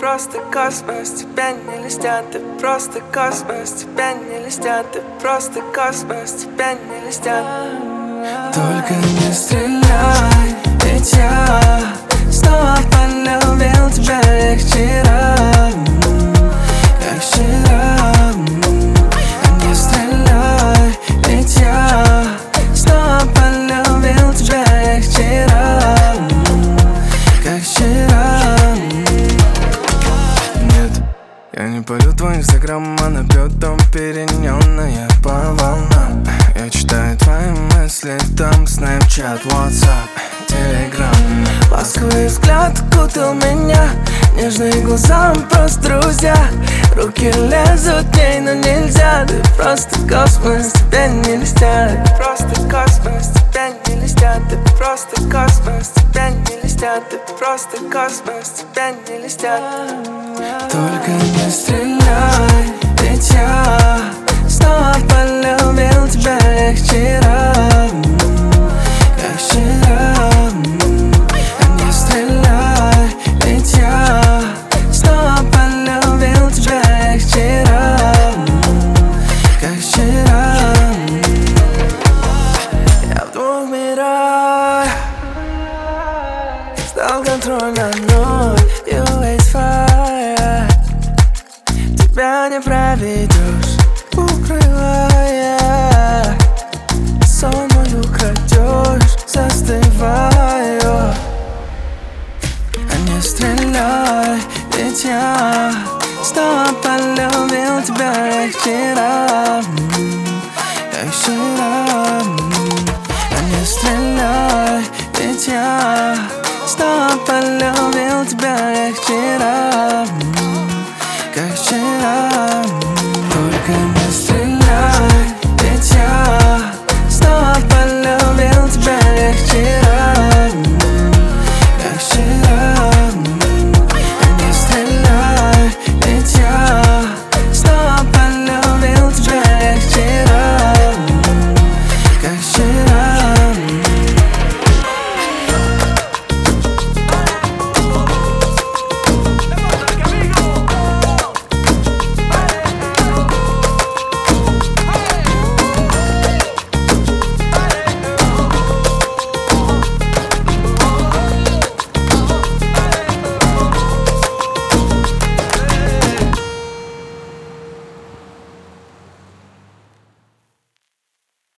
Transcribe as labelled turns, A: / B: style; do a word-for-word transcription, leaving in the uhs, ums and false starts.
A: просто космос, тебя не листят, ты просто космос, тебя не листят, ты просто космос, тебя не листят.
B: Только не стреляй, ведь я снова полюбил тебя, как вчера, как вчера. Не стреляй, ведь я снова полюбил тебя, как вчера, как вчера. Нет, я не полю твой инстаграм, а набьет дом перенённая по волнам. Я читаю твои мысли, там снэпчат, ватсап, телеграм. Ласковый взгляд укутал меня, нежные глаза, мы просто друзья. Руки лезут в ней, но нельзя, ты просто космос, тебя не листят.
A: Ты просто космос, тебя не листят, ты просто космос, тебя не листят, ты просто космос, тебя не листят.
B: Только не стреляй, ведь я снова полюбил тебя, как вчера, как вчера. Не стреляй, ведь я снова полюбил тебя, как вчера, как вчера. Я в двух мирах стал контроль над мной, you waste fire. Тебя не проведешь, укрывая, сон мой украдешь, застываю. А не стреляй, ведь я снова полюбил тебя, как вчера, как вчера. А не стреляй, ведь я снова полюбил тебя, как вчера, как вчера. Только не стреляй.